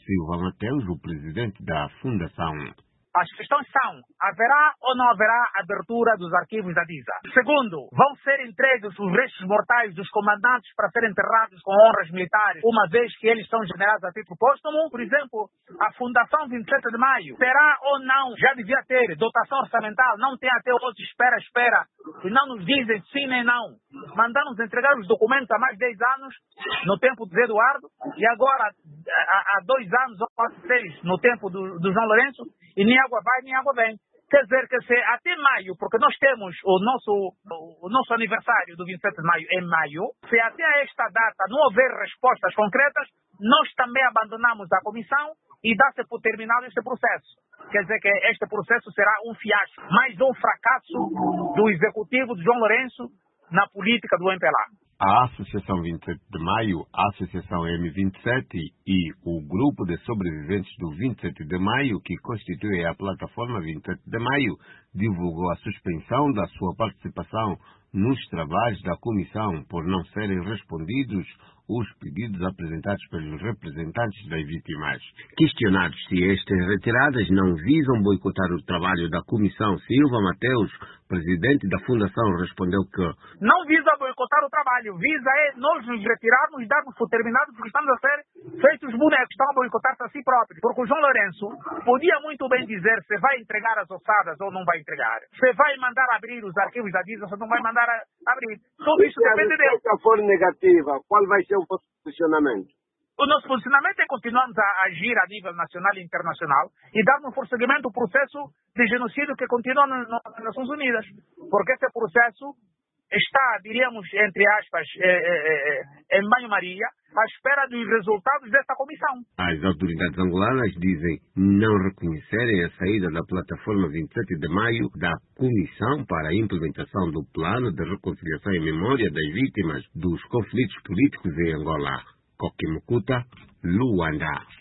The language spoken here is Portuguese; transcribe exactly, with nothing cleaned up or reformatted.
Silva Mateus, o presidente da Fundação. As questões são, haverá ou não haverá abertura dos arquivos da DISA? Segundo, vão ser entregues os restos mortais dos comandantes para serem enterrados com honras militares, uma vez que eles são generados a título póstumo? Por exemplo, a Fundação vinte e sete de Maio, terá ou não, já devia ter, dotação orçamental, não tem até hoje, espera, espera, e não nos dizem sim nem não. Mandamos entregar os documentos há mais de dez anos, no tempo do Zé Eduardo, e agora há, há dois anos ou quase seis, no tempo do, do João Lourenço, e nem água vai, nem água vem. Quer dizer que se até maio, porque nós temos o nosso, o nosso aniversário do vinte e sete de maio em maio, se até esta data não houver respostas concretas, nós também abandonamos a comissão e dá-se por terminado este processo. Quer dizer que este processo será um fiasco, mais um fracasso do executivo de João Lourenço na política do M P L A. A Associação vinte e sete de Maio, a Associação M vinte e sete e o Grupo de Sobreviventes do vinte e sete de Maio, que constitui a plataforma vinte e sete de Maio, divulgou a suspensão da sua participação nos trabalhos da comissão por não serem respondidos os pedidos apresentados pelos representantes das vítimas. Questionados se estas retiradas não visam boicotar o trabalho da comissão, Silva Mateus, presidente da Fundação, respondeu que não visa boicotar o trabalho, visa é nós nos retirarmos e darmos por terminado porque estamos a ser feitos bonecos, estão a boicotar-se a si próprios. Porque o João Lourenço podia muito bem dizer se vai entregar as ossadas ou não vai entregar, se vai mandar abrir os arquivos da DISA ou não vai mandar a abrir. Tudo isso depende dele. Se a for negativa, qual vai ser o posicionamento? O nosso posicionamento é continuarmos a agir a nível nacional e internacional e darmos prosseguimento ao processo de genocídio que continua nas Nações Unidas. Porque esse processo está, diríamos, entre aspas, é, é, é, em banho-maria, à espera dos resultados desta comissão. As autoridades angolanas dizem não reconhecerem a saída da plataforma vinte e sete de Maio da Comissão para a implementação do Plano de Reconciliação e Memória das Vítimas dos Conflitos Políticos em Angola. Kokimukuta, Luanda.